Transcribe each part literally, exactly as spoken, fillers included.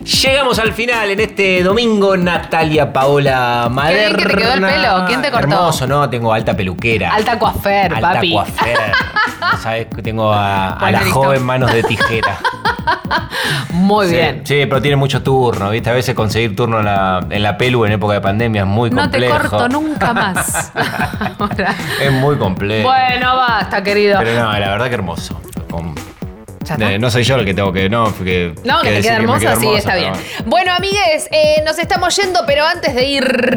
Llegamos al final en este domingo. Natalia Paola Maderna. Qué bien que te quedó el pelo. ¿Quién te cortó? Hermoso, ¿no? Tengo alta peluquera. Alta coafer, alta papi. Alta coafer. Sabes que tengo a, a la listo. joven manos de tijera. Muy sí, bien. Sí, pero tiene mucho turno, ¿viste? A veces conseguir turno en la, en la pelu en época de pandemia es muy no complejo. No te corto nunca más. Es muy complejo. Bueno, basta, querido. Pero no, la verdad que hermoso. Con, ¿Ya está? Eh, no soy yo el que tengo que... No, que, no, que, que te queda hermosa, sí, hermosa, está bien. No. Bueno, amigues, eh, nos estamos yendo, pero antes de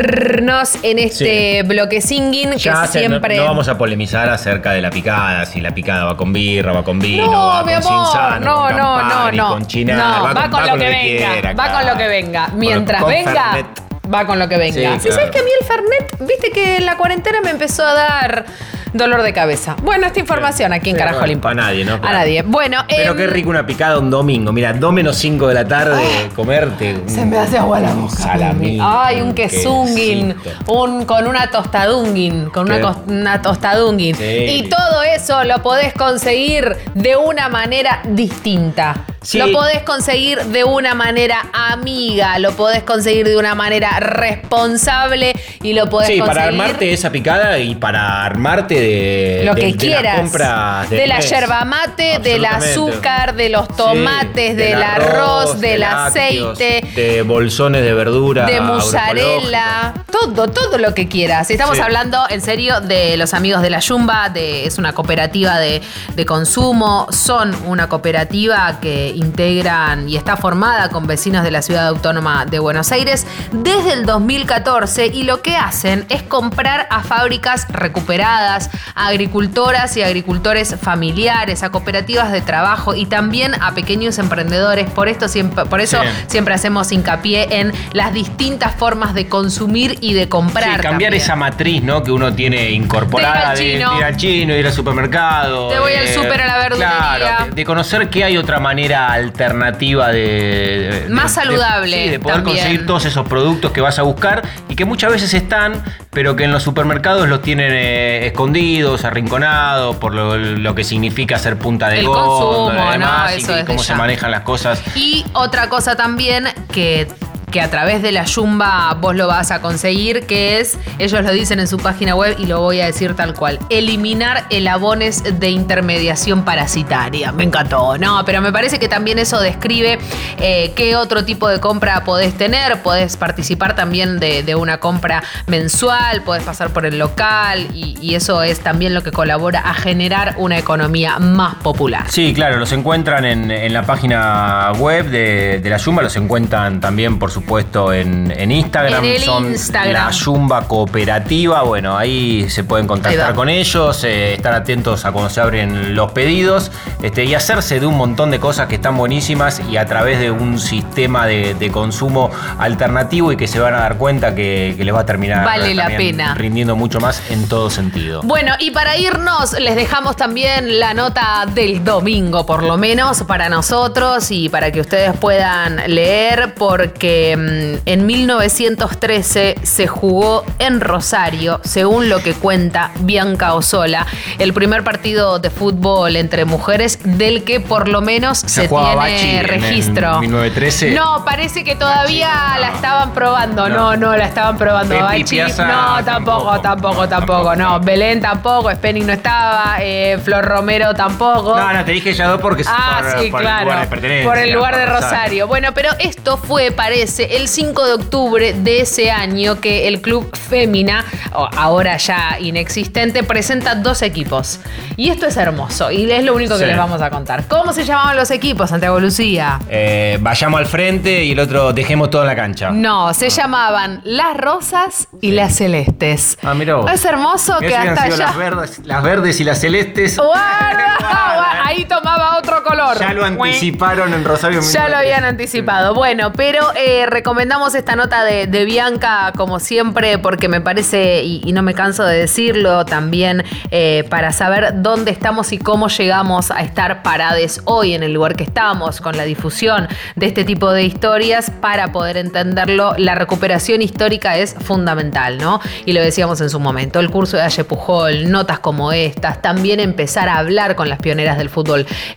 irnos en este sí. bloque singing, que ya siempre... No, no vamos a polemizar acerca de la picada, si la picada va con birra, va con vino, no, va mi con amor, Cinzano, no, con no, Campari, no, no. con Chinar, no, va, va con, con va lo con que lo venga, quiera, va con lo que venga. Mientras con venga... Fernet. Va con lo que venga. Sí, ¿Sí, claro. ¿Sabes que a mí el Fernet, viste que en la cuarentena me empezó a dar dolor de cabeza? Bueno, esta información, ¿a quién sí, carajo bueno, le importa? A nadie, ¿no? Claro. A nadie. Bueno, Pero eh, qué rico una picada un domingo. Mira, dos menos cinco de la tarde, oh, comerte. Un, se me hace agua la boca. Salamín. Ay, un quesunguin. Un, con una tostadunguin. Con una, una tostadunguin. Sí. Y todo eso lo podés conseguir de una manera distinta. Sí. Lo podés conseguir de una manera amiga, lo podés conseguir de una manera responsable y lo podés sí, conseguir... Sí, para armarte esa picada y para armarte de... Lo de, que de quieras. Compra de, de la yerba mate, del azúcar, de los tomates, sí, del, del arroz, arroz, del de aceite. Lácteos, de bolsones de verdura. De mozzarella. Todo, todo lo que quieras. Estamos sí. hablando, en serio, de los amigos de la Yumba. De, es una cooperativa de, de consumo. Son una cooperativa que integran y está formada con vecinos de la Ciudad Autónoma de Buenos Aires desde el dos mil catorce y lo que hacen es comprar a fábricas recuperadas, a agricultoras y agricultores familiares, a cooperativas de trabajo y también a pequeños emprendedores. Por esto siempre, por eso sí. siempre hacemos hincapié en las distintas formas de consumir y de comprar. Sí, cambiar también. Esa matriz, ¿no? Que uno tiene incorporada de, de ir al chino, de ir al supermercado. Te voy eh, al súper, a la verdulería. Claro, de, de conocer que hay otra manera alternativa de... de más de, saludable. De, sí, de poder también. conseguir todos esos productos que vas a buscar y que muchas veces están, pero que en los supermercados los tienen eh, escondidos, arrinconados, por lo, lo que significa ser punta de el góndola, consumo, además, no, y, eso y es cómo se ya. manejan las cosas. Y otra cosa también que... que a través de la Yumba vos lo vas a conseguir, que es, ellos lo dicen en su página web y lo voy a decir tal cual, eliminar el abones de intermediación parasitaria. Me encantó, no, pero me parece que también eso describe eh, qué otro tipo de compra podés tener, podés participar también de, de una compra mensual, podés pasar por el local y, y eso es también lo que colabora a generar una economía más popular. Sí, claro, los encuentran en, en la página web de, de la Yumba, los encuentran también, por supuesto, puesto en, en Instagram, en el son Instagram. La Yumba Cooperativa. Bueno, ahí se pueden contactar con ellos, eh, estar atentos a cuando se abren los pedidos este, y hacerse de un montón de cosas que están buenísimas y a través de un sistema de, de consumo alternativo y que se van a dar cuenta que, que les va a terminar vale la pena. rindiendo mucho más en todo sentido. Bueno, y para irnos les dejamos también la nota del domingo, por lo menos para nosotros y para que ustedes puedan leer, porque en mil novecientos trece se jugó en Rosario, según lo que cuenta Bianca Osola, el primer partido de fútbol entre mujeres del que por lo menos se, se tiene Bachi registro. En mil novecientos trece. No, parece que todavía Bachi, no. la estaban probando. No, no, no la estaban probando. Pepi, Bachi, Piazza, no, tampoco, tampoco, tampoco, tampoco. No, Belén tampoco, Spenning no estaba, eh, Flor Romero tampoco. No, no, te dije ya dos porque ah, por, sí, por claro, el lugar de pertenencia. Por el lugar de Rosario. Rosario. Bueno, pero esto fue, parece, el cinco de octubre de ese año que el Club Fémina, ahora ya inexistente, presenta dos equipos. Y esto es hermoso y es lo único que sí. les vamos a contar. ¿Cómo se llamaban los equipos, Santiago Lucía? Eh, vayamos al frente y el otro dejemos todo en la cancha. No, se llamaban Las Rosas y sí. Las Celestes. Ah, mirá vos. Es hermoso mirá que si hasta allá... Las verdes, las verdes y las celestes. ¡Guarda! Ahí tomaba otro color. Ya lo anticiparon en Rosario. Ya lo habían anticipado. Bueno, pero eh, recomendamos esta nota de, de Bianca, como siempre, porque me parece, y, y no me canso de decirlo, también eh, para saber dónde estamos y cómo llegamos a estar parades hoy en el lugar que estamos, con la difusión de este tipo de historias, para poder entenderlo. La recuperación histórica es fundamental, ¿no? Y lo decíamos en su momento, el curso de Aye Pujol, notas como estas, también empezar a hablar con las pioneras del fútbol eh, en nuestra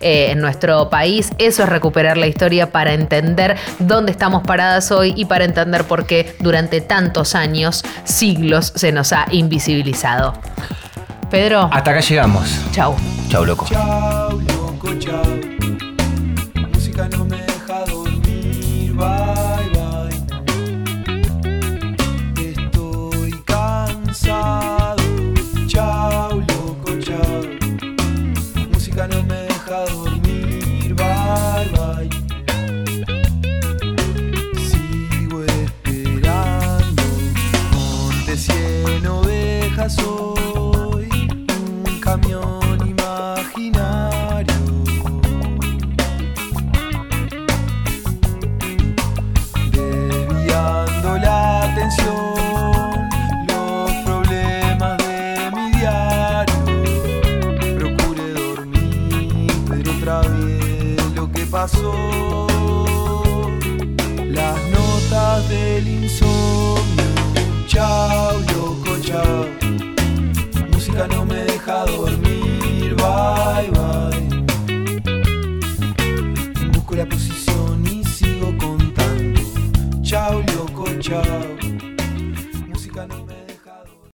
nuestro país. Eso es recuperar la historia para entender dónde estamos paradas hoy y para entender por qué durante tantos años, siglos, se nos ha invisibilizado. Pedro. Hasta acá llegamos. Chau. Chau, loco. Chau, loco, chau. La música no me deja dormir. Bye, bye. Estoy cansado. Chau, loco, chau. La música no me deja dormir. Bye, bye. Sigo esperando. Monte, cien ovejas soy. Un camión imaginario. Desviando la atención, los problemas de mi diario. Procuré dormir, pero otra vez lo que pasó. Las notas del insomnio. Chau, loco, chau. La música no me deja dormir.